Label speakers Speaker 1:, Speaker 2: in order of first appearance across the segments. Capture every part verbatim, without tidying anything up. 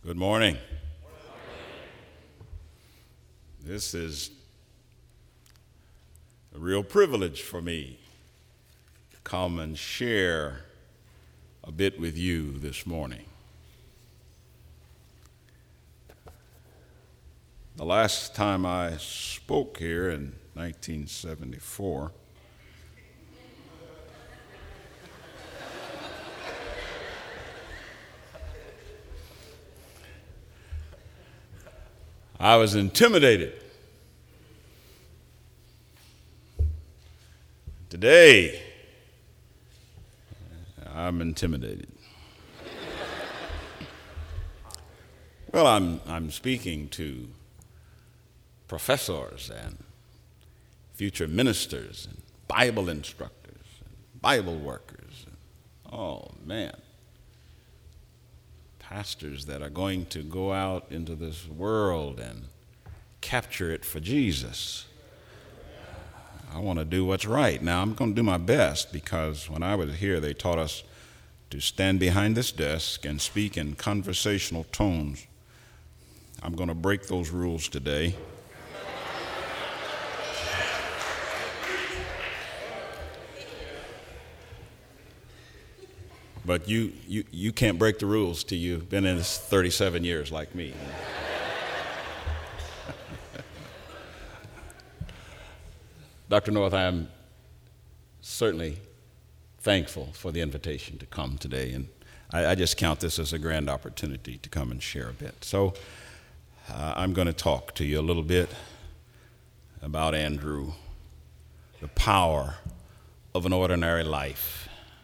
Speaker 1: Good morning. This is a real privilege for me to come and share a bit with you this morning. The last time I spoke here in nineteen seventy-four, I was intimidated. Today, I'm intimidated. Well, I'm, I'm speaking to professors and future ministers and Bible instructors and Bible workers. Oh, man. Pastors that are going to go out into this world and capture it for Jesus. I want to do what's right. Now, I'm going to do my best because when I was here, they taught us to stand behind this desk and speak in conversational tones. I'm going to break those rules today. But you, you, you can't break the rules till you've been in this thirty-seven years like me. Doctor North, I am certainly thankful for the invitation to come today, and I, I just count this as a grand opportunity to come and share a bit. So uh, I'm going to talk to you a little bit about Andrew, the power of an ordinary life.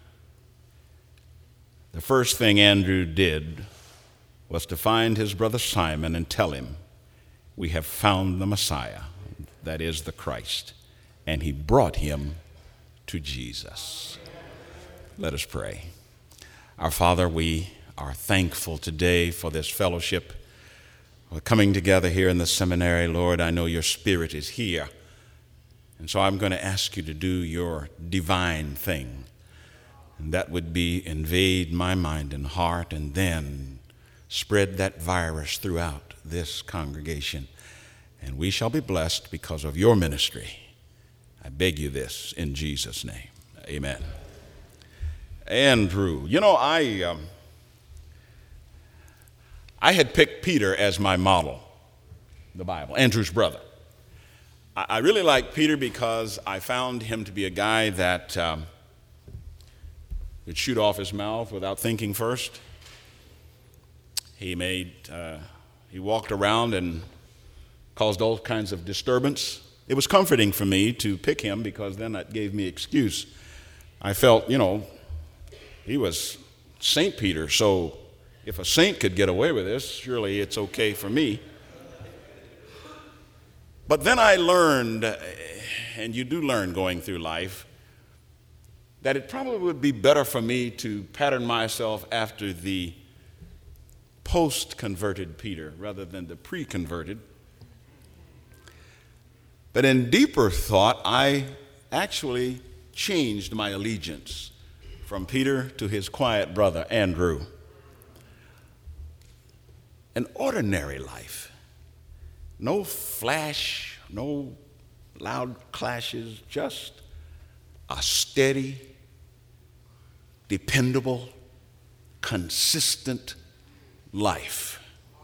Speaker 1: The first thing Andrew did was to find his brother Simon and tell him, "We have found the Messiah, that is the Christ." And he brought him to Jesus. Let us pray. Our Father, we are thankful today for this fellowship. We're coming together here in the seminary. Lord, I know your Spirit is here. And so I'm going to ask you to do your divine thing. And that would be invade my mind and heart and then spread that virus throughout this congregation. And we shall be blessed because of your ministry. I beg you this in Jesus' name. Amen. Andrew, you know, I um, I had picked Peter as my model, the Bible, Andrew's brother. I, I really like Peter because I found him to be a guy that um, would shoot off his mouth without thinking first. He made, uh, he walked around and caused all kinds of disturbance. It was comforting for me to pick him because then that gave me excuse. I felt, you know, he was Saint Peter, so if a saint could get away with this, surely it's okay for me. But then I learned, and you do learn going through life, that it probably would be better for me to pattern myself after the post-converted Peter rather than the pre-converted. But in deeper thought, I actually changed my allegiance from Peter to his quiet brother, Andrew. An ordinary life. No flash, no loud clashes, just a steady, dependable, consistent life.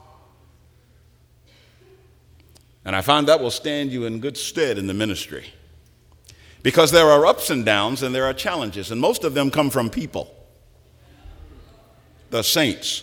Speaker 1: And I find that will stand you in good stead in the ministry. Because there are ups and downs and there are challenges, and most of them come from people, the saints.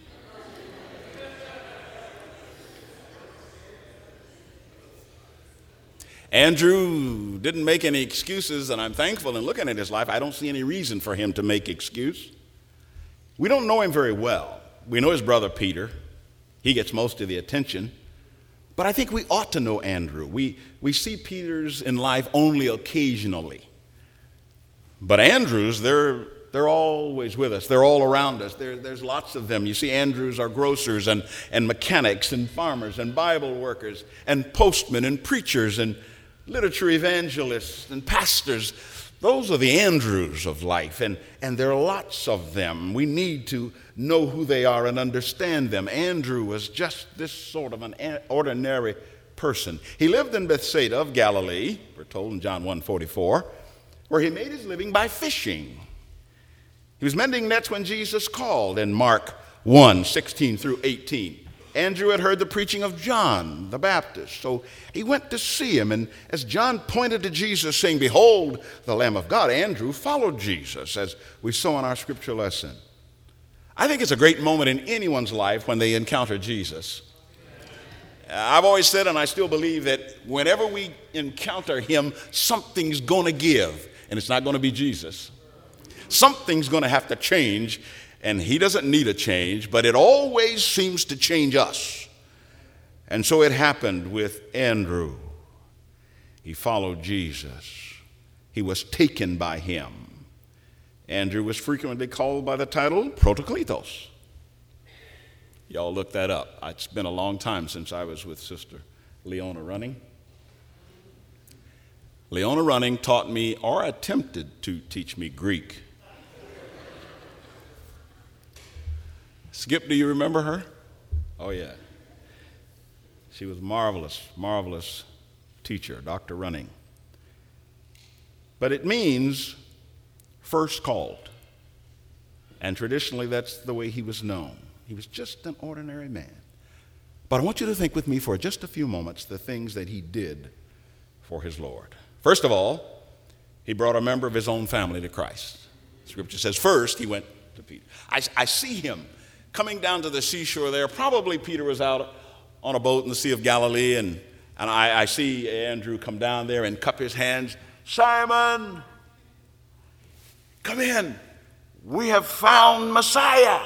Speaker 1: Andrew didn't make any excuses, and I'm thankful in looking at his life, I don't see any reason for him to make excuse. We don't know him very well. We know his brother Peter. He gets most of the attention. But I think we ought to know Andrew. We, we see Peters in life only occasionally. But Andrews, they're, they're always with us. They're all around us. There, there's lots of them. You see, Andrews are grocers and, and mechanics and farmers and Bible workers and postmen and preachers and literature evangelists and pastors. Those are the Andrews of life, and, and there are lots of them. We need to know who they are and understand them. Andrew was just this sort of an ordinary person. He lived in Bethsaida of Galilee, we're told in John one forty-four, where he made his living by fishing. He was mending nets when Jesus called in Mark one sixteen through eighteen. Andrew had heard the preaching of John the Baptist, so he went to see him. And as John pointed to Jesus, saying, "Behold, the Lamb of God," Andrew followed Jesus, as we saw in our scripture lesson. I think it's a great moment in anyone's life when they encounter Jesus. I've always said, and I still believe, that whenever we encounter him, something's going to give, and it's not going to be Jesus. Something's going to have to change. And he doesn't need a change, but it always seems to change us. And so it happened with Andrew. He followed Jesus. He was taken by him. Andrew was frequently called by the title Protokletos. Y'all look that up. It's been a long time since I was with Sister Leona Running. Leona Running taught me, or attempted to teach me, Greek. Skip, do you remember her? Oh, yeah. She was marvelous, marvelous teacher, Doctor Running. But it means first called. And traditionally, that's the way he was known. He was just an ordinary man. But I want you to think with me for just a few moments the things that he did for his Lord. First of all, he brought a member of his own family to Christ. Scripture says first he went to Peter. I, I see him coming down to the seashore there. Probably Peter was out on a boat in the Sea of Galilee, and, and I, I see Andrew come down there and cup his hands. "Simon, come in. We have found Messiah."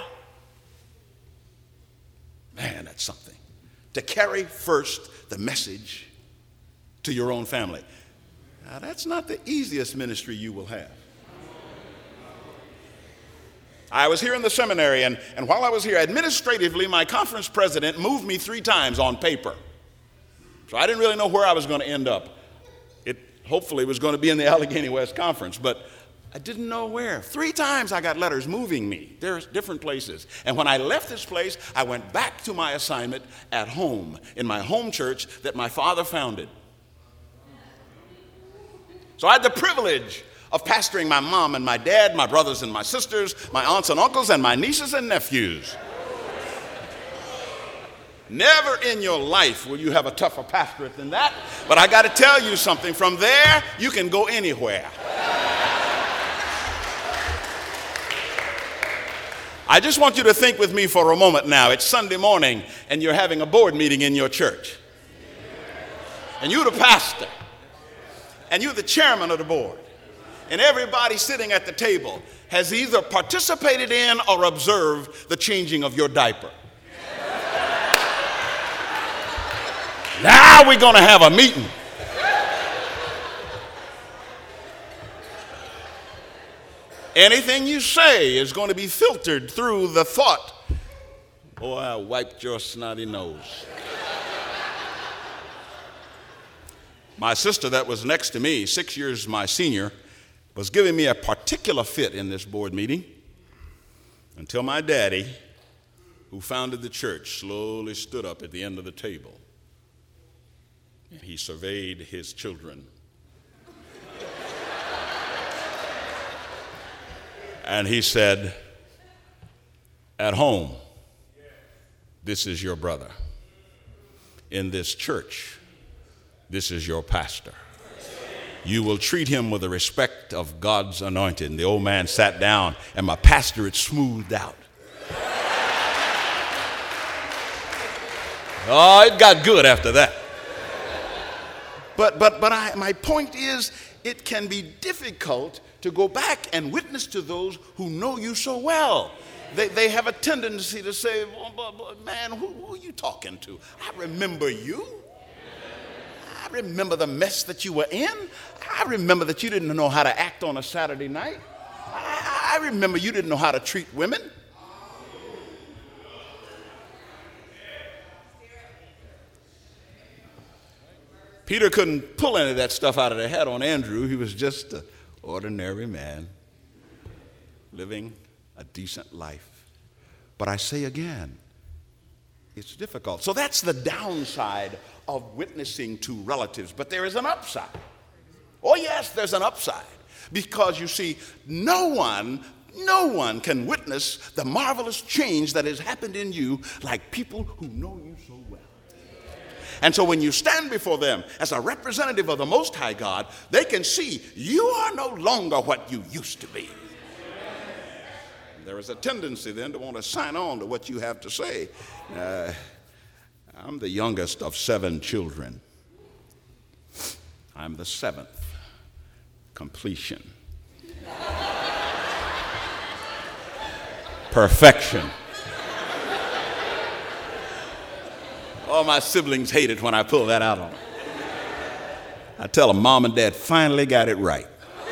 Speaker 1: Man, that's something. To carry first the message to your own family. Now, that's not the easiest ministry you will have. I was here in the seminary, and, and while I was here, administratively, my conference president moved me three times on paper. So I didn't really know where I was going to end up. It hopefully was going to be in the Allegheny West Conference, but I didn't know where. Three times I got letters moving me. There's different places. And when I left this place, I went back to my assignment at home, in my home church that my father founded. So I had the privilege of pastoring my mom and my dad, my brothers and my sisters, my aunts and uncles, and my nieces and nephews. Never in your life will you have a tougher pastorate than that, but I got to tell you something. From there, you can go anywhere. I just want you to think with me for a moment now. It's Sunday morning, and you're having a board meeting in your church. And you're the pastor, and you're the chairman of the board. And everybody sitting at the table has either participated in or observed the changing of your diaper. Now we're going to have a meeting. Anything you say is going to be filtered through the thought, "Oh, I wiped your snotty nose." My sister that was next to me, six years my senior, was giving me a particular fit in this board meeting until my daddy, who founded the church, slowly stood up at the end of the table. And he surveyed his children. And he said, "At home, this is your brother. In this church, this is your pastor. You will treat him with the respect of God's anointed." And the old man sat down, and my pastorate smoothed out. Oh, it got good after that. But but but I, my point is, it can be difficult to go back and witness to those who know you so well. They, they have a tendency to say, "Well, man, who, who are you talking to? I remember you. I remember the mess that you were in. I remember that you didn't know how to act on a Saturday night. I, I remember you didn't know how to treat women." Peter couldn't pull any of that stuff out of the hat on Andrew. He was just an ordinary man living a decent life. But I say again, it's difficult. So that's the downside of witnessing to relatives. But there is an upside. Oh, yes, there's an upside. Because you see, no one, no one can witness the marvelous change that has happened in you like people who know you so well. And so when you stand before them as a representative of the Most High God, they can see you are no longer what you used to be. There is a tendency then to want to sign on to what you have to say. Uh, I'm the youngest of seven children. I'm the seventh. Completion. Perfection. All my siblings hate it when I pull that out on them. I tell them, Mom and Dad finally got it right.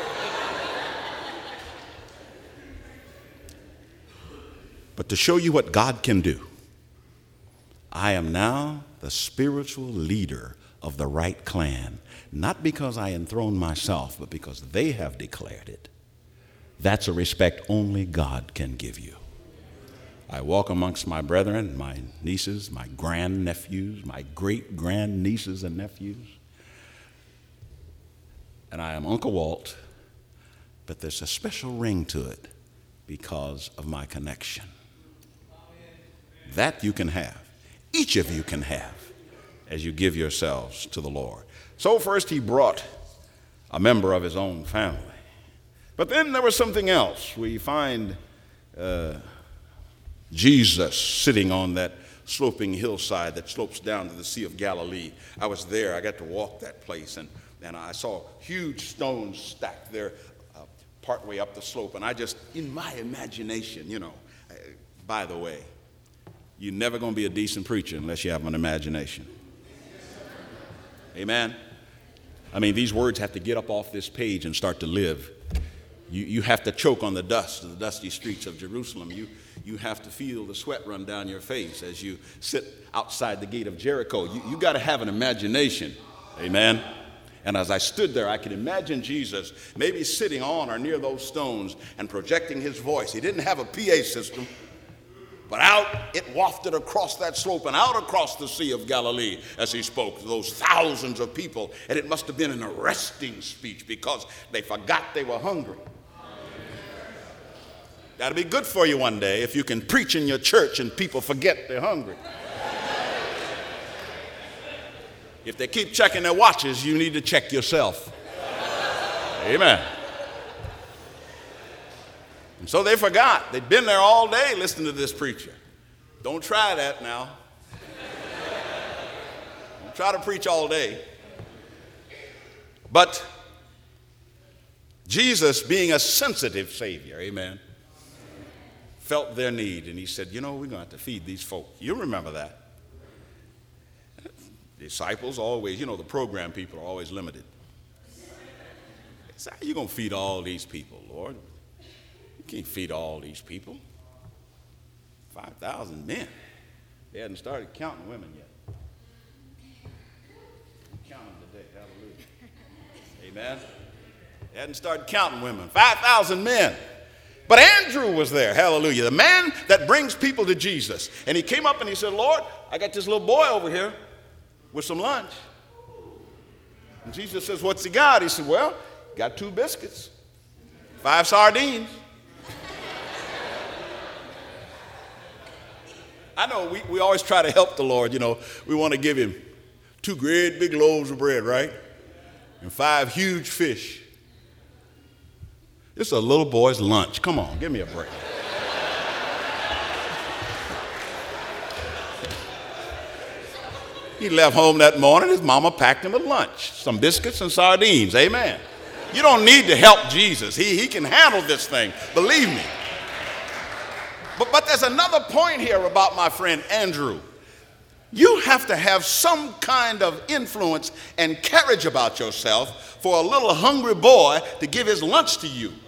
Speaker 1: But to show you what God can do, I am now the spiritual leader of the right clan, not because I enthrone myself, but because they have declared it. That's a respect only God can give you. I walk amongst my brethren, my nieces, my grandnephews, my great-grandnieces and nephews, and I am Uncle Walt, but there's a special ring to it because of my connection. That you can have. Each of you can have as you give yourselves to the Lord. So first he brought a member of his own family. But then there was something else. We find uh, Jesus sitting on that sloping hillside that slopes down to the Sea of Galilee. I was there. I got to walk that place, and, and I saw huge stones stacked there uh, partway up the slope. And I just, in my imagination, you know, uh, by the way, you're never going to be a decent preacher unless you have an imagination. Amen? I mean, these words have to get up off this page and start to live. You, you have to choke on the dust of the dusty streets of Jerusalem. You, you have to feel the sweat run down your face as you sit outside the gate of Jericho. You, you got to have an imagination. Amen? And as I stood there, I could imagine Jesus maybe sitting on or near those stones and projecting his voice. He didn't have a P A system. But out it wafted across that slope and out across the Sea of Galilee as he spoke to those thousands of people. And it must have been an arresting speech because they forgot they were hungry. That'll be good for you one day if you can preach in your church and people forget they're hungry. If they keep checking their watches, you need to check yourself. Amen. And so they forgot. They'd been there all day listening to this preacher. Don't try that now. Don't try to preach all day. But Jesus, being a sensitive Savior, amen, felt their need. And he said, you know, we're going to have to feed these folk. You remember that. Disciples always, you know, the program people are always limited. So how are you going to feed all these people, Lord? Can't feed all these people. five thousand men. They hadn't started counting women yet. Count them today. Hallelujah. Amen. They hadn't started counting women. five thousand men. But Andrew was there. Hallelujah. The man that brings people to Jesus. And he came up and he said, Lord, I got this little boy over here with some lunch. And Jesus says, what's he got? He said, well, got two biscuits, five sardines. I know we, we always try to help the Lord, you know. We want to give him two great big loaves of bread, right? And five huge fish. This is a little boy's lunch. Come on, give me a break. He left home that morning. His mama packed him a lunch, some biscuits and sardines. Amen. You don't need to help Jesus. He, he can handle this thing. Believe me. But, but there's another point here about my friend Andrew. You have to have some kind of influence and courage about yourself for a little hungry boy to give his lunch to you.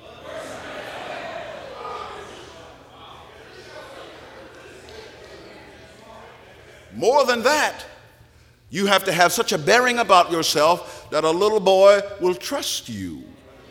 Speaker 1: More than that, You have to have such a bearing about yourself that a little boy will trust you.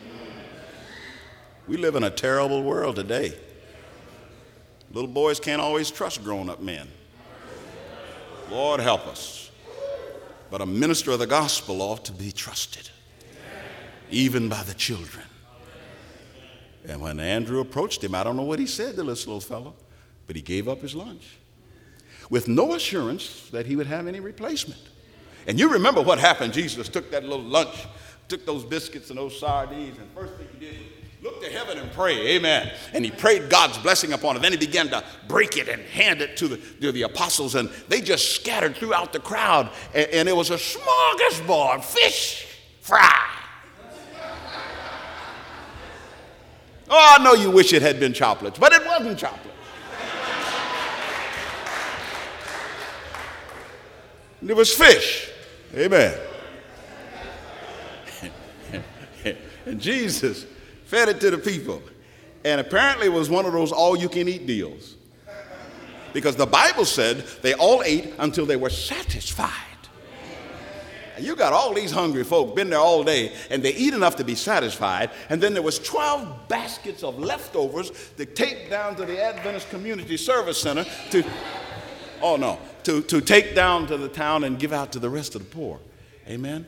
Speaker 1: We live in a terrible world today. Little boys can't always trust grown-up men. Lord help us. But a minister of the gospel ought to be trusted, even by the children. And when Andrew approached him, I don't know what he said to this little fellow, but he gave up his lunch with no assurance that he would have any replacement. And you remember what happened. Jesus took that little lunch, took those biscuits and those sardines, and first thing he did was look to heaven and pray, amen. And he prayed God's blessing upon it. Then he began to break it and hand it to the, to the apostles, and they just scattered throughout the crowd. And, and it was a smorgasbord, fish fry. Oh, I know you wish it had been chocolates, but it wasn't chocolates. It was fish, amen. And Jesus fed it to the people. And apparently it was one of those all-you-can-eat deals. Because the Bible said they all ate until they were satisfied. And you got all these hungry folk, been there all day, and they eat enough to be satisfied. And then there was twelve baskets of leftovers to take down to the Adventist Community Service Center to, oh no, to, to take down to the town and give out to the rest of the poor. Amen?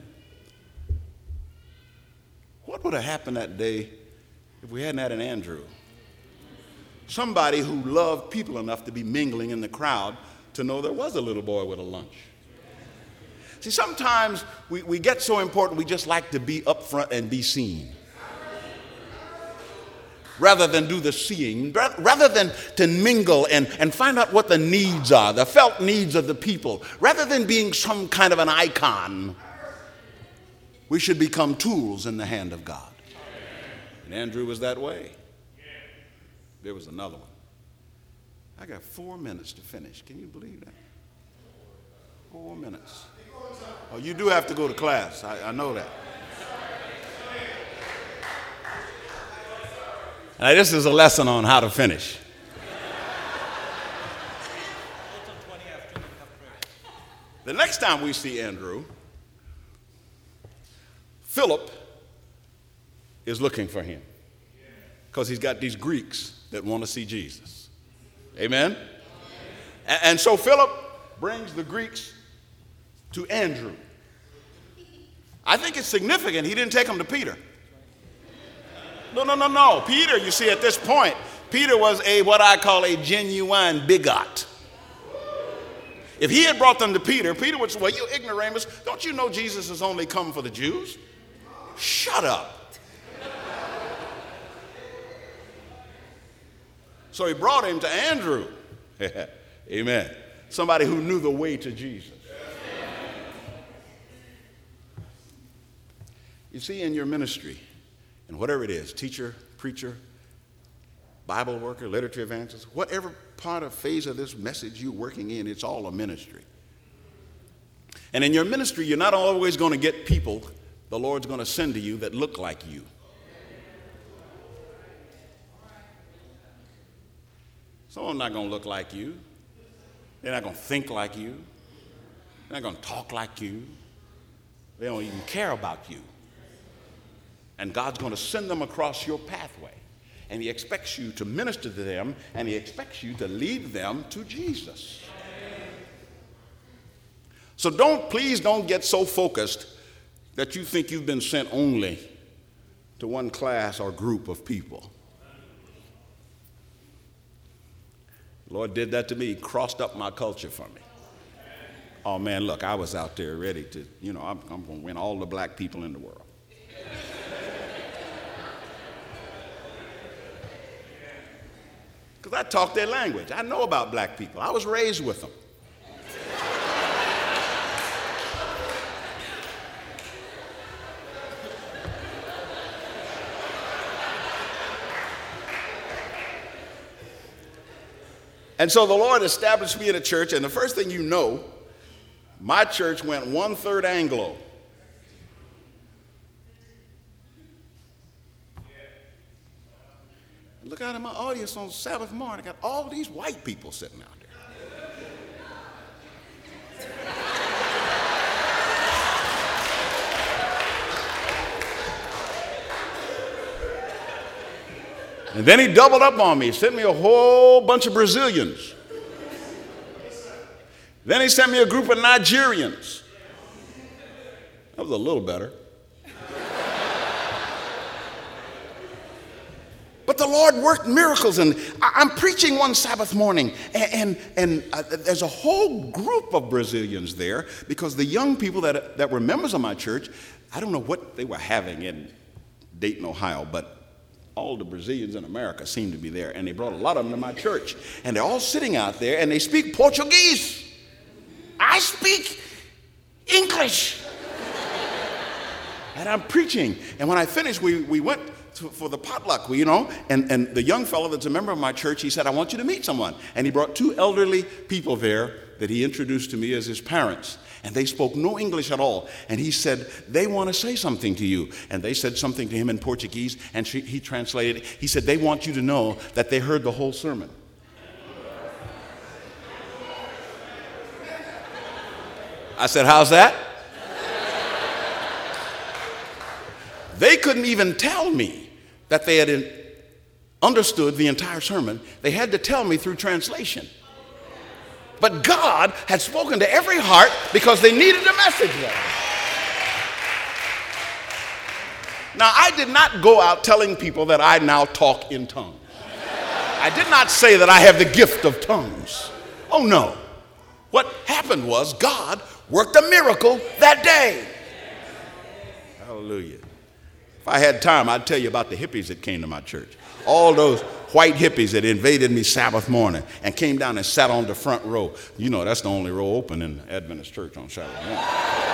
Speaker 1: What would have happened that day if we hadn't had an Andrew? Somebody who loved people enough to be mingling in the crowd to know there was a little boy with a lunch. See, sometimes we, we get so important we just like to be up front and be seen, rather than do the seeing, rather than to mingle and, and find out what the needs are, the felt needs of the people. Rather than being some kind of an icon, we should become tools in the hand of God. And Andrew was that way. There was another one. I got four minutes to finish. Can you believe that? Four minutes. Oh, you do have to go to class. I, I know that. Now, this is a lesson on how to finish. The next time we see Andrew, Philip is looking for him because he's got these Greeks that want to see Jesus. Amen? And, and so Philip brings the Greeks to Andrew. I think it's significant he didn't take them to Peter. No, no, no, no. Peter, you see, at this point, Peter was a what I call a genuine bigot. If he had brought them to Peter, Peter would say, well, you ignoramus, don't you know Jesus has only come for the Jews? Shut up. So he brought him to Andrew. Amen. Somebody who knew the way to Jesus. You see, in your ministry, and whatever it is, teacher, preacher, Bible worker, literature evangelist, whatever part of phase of this message you're working in, it's all a ministry. And in your ministry, you're not always going to get people the Lord's going to send to you that look like you. Some of them are not going to look like you. They're not going to think like you. They're not going to talk like you. They don't even care about you. And God's going to send them across your pathway. And he expects you to minister to them, and he expects you to lead them to Jesus. So don't, please don't get so focused that you think you've been sent only to one class or group of people. The Lord did that to me. He crossed up my culture for me. Oh, man, look, I was out there ready to, you know, I'm, I'm going to win all the black people in the world. Because I talk their language. I know about black people. I was raised with them. And so the Lord established me in a church, and the first thing you know, my church went one-third Anglo. Look out at my audience on Sabbath morning. I got all these white people sitting out there. And then he doubled up on me, sent me a whole bunch of Brazilians. Then he sent me a group of Nigerians. That was a little better. But the Lord worked miracles, and I'm preaching one Sabbath morning, and, and, and uh, there's a whole group of Brazilians there, because the young people that, that were members of my church, I don't know what they were having in Dayton, Ohio, but all the Brazilians in America seemed to be there, and they brought a lot of them to my church, and they're all sitting out there, and they speak Portuguese. I speak English. And I'm preaching, and when I finished, we, we went to, for the potluck, you know, and, and the young fellow that's a member of my church, he said, I want you to meet someone. And he brought two elderly people there that he introduced to me as his parents. And they spoke no English at all. And he said, they want to say something to you. And they said something to him in Portuguese, and she, he translated. He said, they want you to know that they heard the whole sermon. I said, how's that? They couldn't even tell me that they had understood the entire sermon. They had to tell me through translation. But God had spoken to every heart because they needed a message there. Now, I did not go out telling people that I now talk in tongues. I did not say that I have the gift of tongues. Oh, no. What happened was God worked a miracle that day. Hallelujah. If I had time, I'd tell you about the hippies that came to my church. All those white hippies that invaded me Sabbath morning and came down and sat on the front row. You know, that's the only row open in the Adventist church on Saturday morning.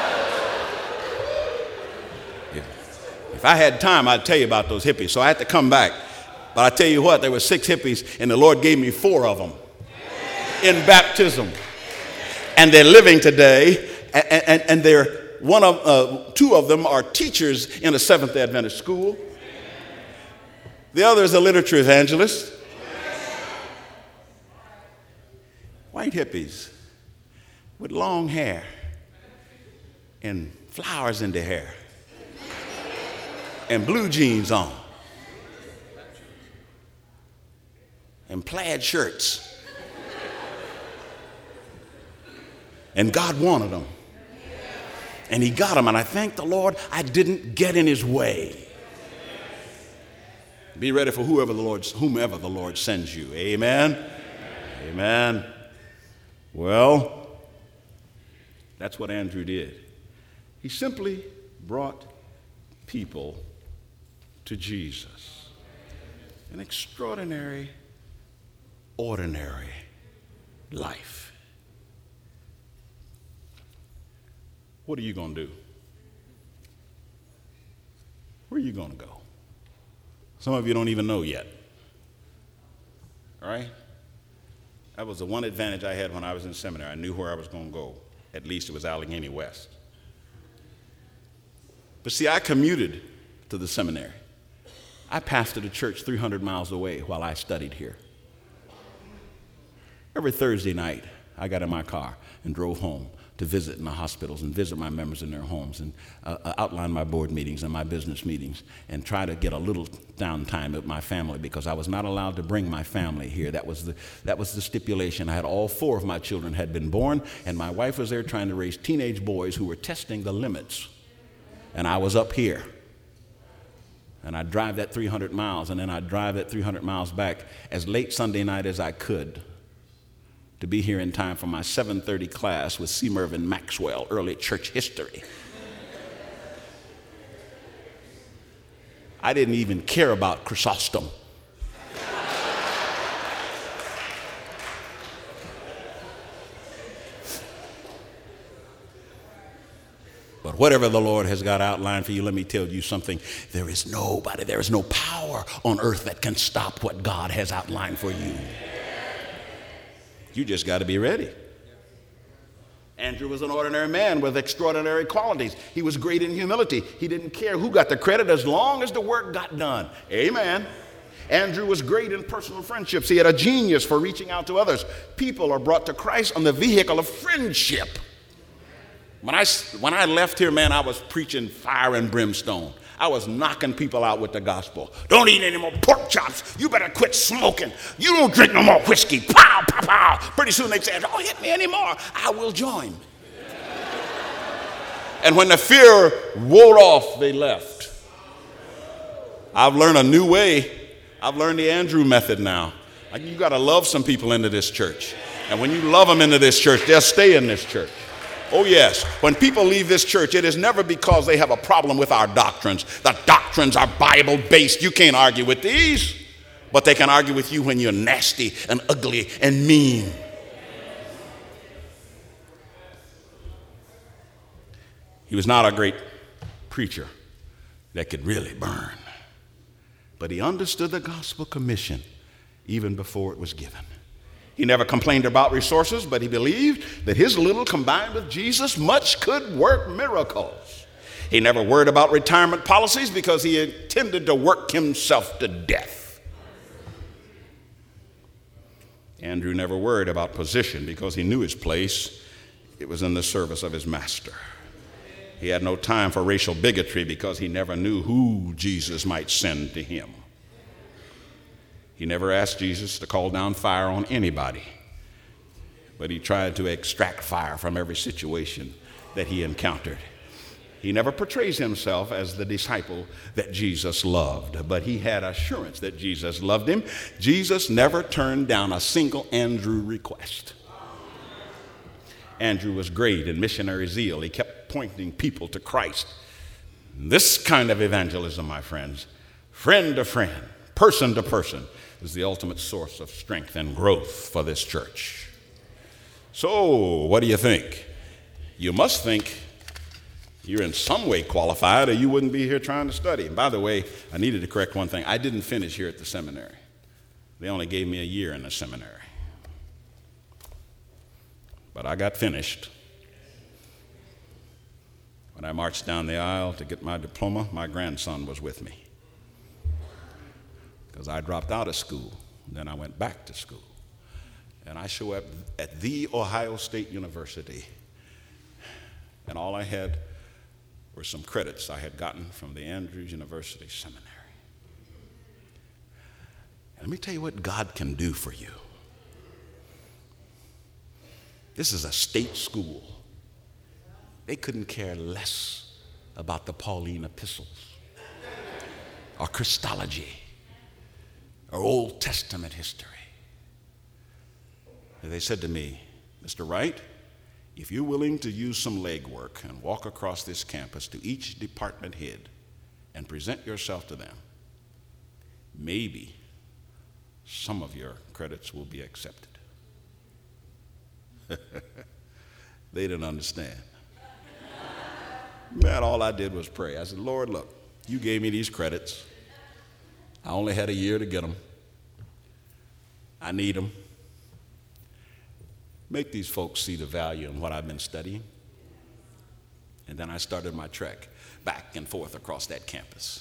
Speaker 1: Yeah. If I had time, I'd tell you about those hippies. So I had to come back. But I tell you what, there were six hippies, and the Lord gave me four of them in baptism. And they're living today, and, and, and they're one of uh, two of them are teachers in a Seventh Adventist school. The other is a literature evangelist. White hippies with long hair and flowers in their hair and blue jeans on and plaid shirts. And God wanted them. And he got them, and I thank the Lord I didn't get in his way. Be ready for whoever the Lord, whomever the Lord sends you. Amen? Amen. Amen. Well, that's what Andrew did. He simply brought people to Jesus. An extraordinary, ordinary life. What are you going to do? Where are you going to go? Some of you don't even know yet. All right? That was the one advantage I had when I was in seminary. I knew where I was going to go. At least it was Allegheny West. But see, I commuted to the seminary. I pastored a church three hundred miles away while I studied here. Every Thursday night, I got in my car and drove home to visit in the hospitals and visit my members in their homes and uh, outline my board meetings and my business meetings and try to get a little downtime with my family because I was not allowed to bring my family here. That was the, that was the stipulation. I had all four of my children had been born, and my wife was there trying to raise teenage boys who were testing the limits. And I was up here. And I'd drive that three hundred miles, and then I'd drive that three hundred miles back as late Sunday night as I could to be here in time for my seven thirty class with C. Mervyn Maxwell, early church history. I didn't even care about Chrysostom. But whatever the Lord has got outlined for you, let me tell you something. There is nobody, there is no power on earth that can stop what God has outlined for you. You just got to be ready. Andrew was an ordinary man with extraordinary qualities. He was great in humility. He didn't care who got the credit as long as the work got done. Amen. Andrew was great in personal friendships. He had a genius for reaching out to others. People are brought to Christ on the vehicle of friendship. When I, when I left here, man, I was preaching fire and brimstone. I was knocking people out with the gospel. Don't eat any more pork chops. You better quit smoking. You don't drink no more whiskey. Pow, pow, pow. Pretty soon they said, don't hit me anymore. I will join. And when the fear wore off, they left. I've learned a new way. I've learned the Andrew method now. Like, you got to love some people into this church. And when you love them into this church, they'll stay in this church. Oh, yes. When people leave this church, it is never because they have a problem with our doctrines. The doctrines are Bible-based. You can't argue with these. But they can argue with you when you're nasty and ugly and mean. He was not a great preacher that could really burn. But he understood the gospel commission even before it was given. He never complained about resources, but he believed that his little combined with Jesus much could work miracles. He never worried about retirement policies because he intended to work himself to death. Andrew never worried about position because he knew his place. It was in the service of his master. He had no time for racial bigotry because he never knew who Jesus might send to him. He never asked Jesus to call down fire on anybody, but he tried to extract fire from every situation that he encountered. He never portrays himself as the disciple that Jesus loved, but he had assurance that Jesus loved him. Jesus never turned down a single Andrew request. Andrew was great in missionary zeal. He kept pointing people to Christ. This kind of evangelism, my friends, friend to friend, person to person, is the ultimate source of strength and growth for this church. So, what do you think? You must think you're in some way qualified or you wouldn't be here trying to study. And by the way, I needed to correct one thing. I didn't finish here at the seminary. They only gave me a year in the seminary. But I got finished. When I marched down the aisle to get my diploma, my grandson was with me. Because I dropped out of school, then I went back to school. And I show up at the Ohio State University, and all I had were some credits I had gotten from the Andrews University Seminary. And let me tell you what God can do for you. This is a state school. They couldn't care less about the Pauline epistles or Christology or Old Testament history. And they said to me, Mister Wright, if you're willing to use some legwork and walk across this campus to each department head and present yourself to them, maybe some of your credits will be accepted. They didn't understand. Man, all I did was pray. I said, Lord, look, you gave me these credits. I only had a year to get them. I need them. Make these folks see the value in what I've been studying. And then I started my trek back and forth across that campus.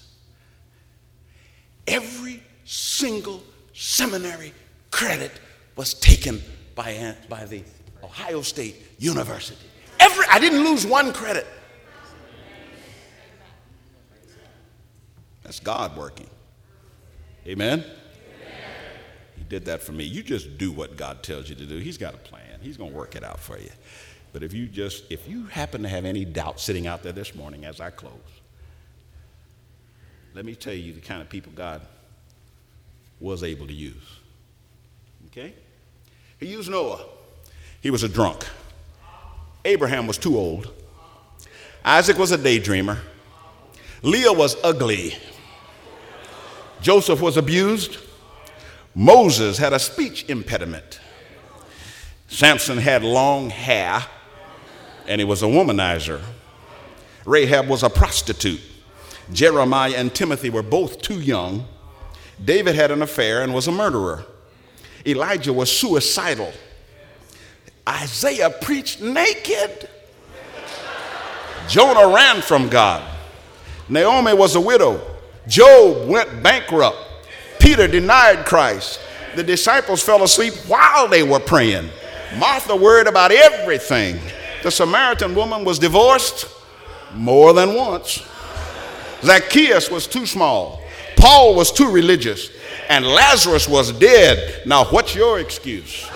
Speaker 1: Every single seminary credit was taken by, by the Ohio State University. Every, I didn't lose one credit. That's God working. Amen? Amen? He did that for me. You just do what God tells you to do. He's got a plan. He's going to work it out for you. But if you just, if you happen to have any doubt sitting out there this morning as I close, let me tell you the kind of people God was able to use. Okay? He used Noah. He was a drunk. Abraham was too old. Isaac was a daydreamer. Leah was ugly. Joseph was abused. Moses had a speech impediment. Samson had long hair, and he was a womanizer. Rahab was a prostitute. Jeremiah and Timothy were both too young. David had an affair and was a murderer. Elijah was suicidal. Isaiah preached naked. Jonah ran from God. Naomi was a widow. Job went bankrupt. Peter denied Christ. The disciples fell asleep while they were praying. Martha worried about everything. The Samaritan woman was divorced more than once. Zacchaeus was too small. Paul was too religious. And Lazarus was dead. Now, what's your excuse?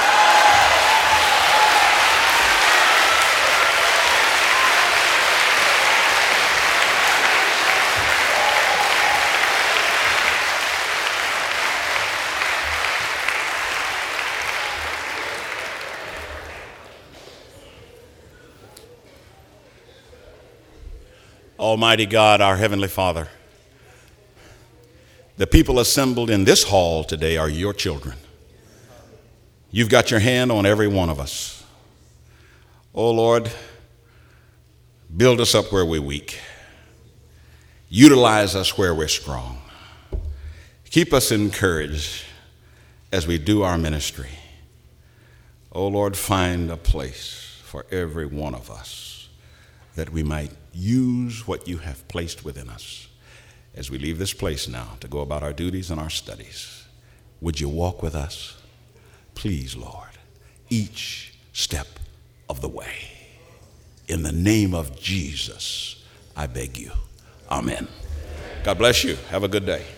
Speaker 1: Almighty God, our Heavenly Father, the people assembled in this hall today are your children. You've got your hand on every one of us. Oh Lord, build us up where we're weak. Utilize us where we're strong. Keep us encouraged as we do our ministry. Oh Lord, find a place for every one of us that we might use what you have placed within us. As we leave this place now to go about our duties and our studies, would you walk with us? Please, Lord, each step of the way. In the name of Jesus, I beg you. Amen. God bless you. Have a good day.